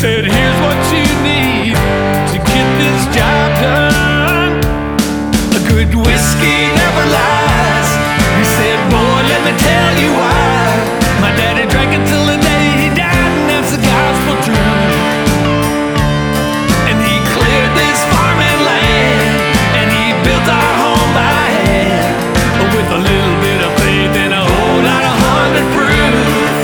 said, here's what you need to get this job done. A good whiskey never lies. He said, boy, let me tell you why. My daddy drank until the day he died, and that's the gospel truth. And he cleared this farming land, and he built our home by hand, with a little bit of faith and a whole lot of 100 proof.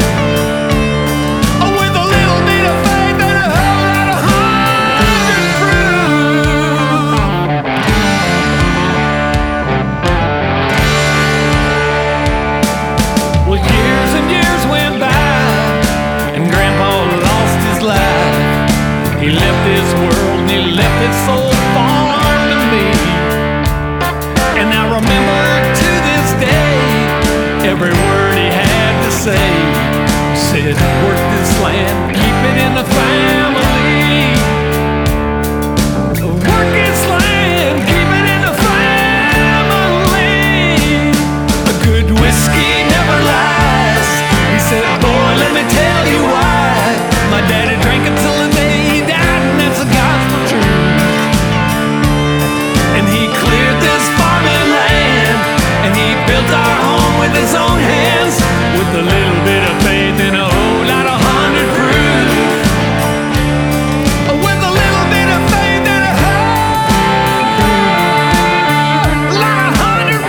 With a little bit of faith and a whole lot of 100 proof. Well, years and years went by, and Grandpa lost his life. He left this world and he left his soul farm to me. And I remember to this day every word he had to say. Said, work this land, keep it in the family. Work this land, keep it in the family. A good whiskey never lies. He said, boy, let me tell you why. My daddy drank until the day he died, and that's the gospel truth. And he cleared this farming land, and he built our home with his own hands, with a little bit of faith and a whole lot of 100 proof. With a little bit of faith and a whole lot of 100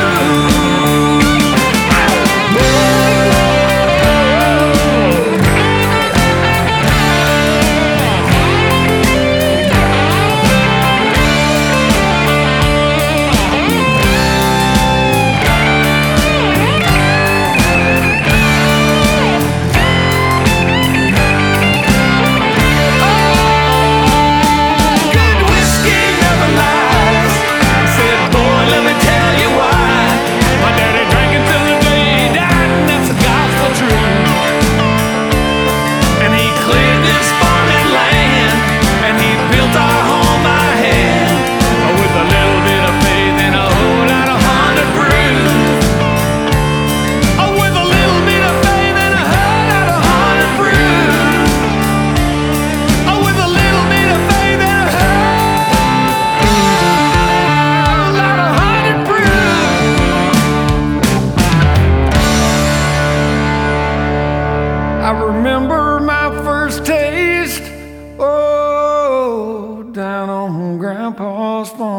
Good whiskey never lies. He said, boy, let me tell you why. My daddy drank until the day he died, and that's the gospel truth. And he cleared this farming land, and he built our home by hand, with a little bit of faith and a whole lot of 100 proof. With a little bit of faith and a whole lot of 100 proof. With a little bit of faith and a whole lot of 100 proof. I remember my first taste, oh, down on Grandpa's farm.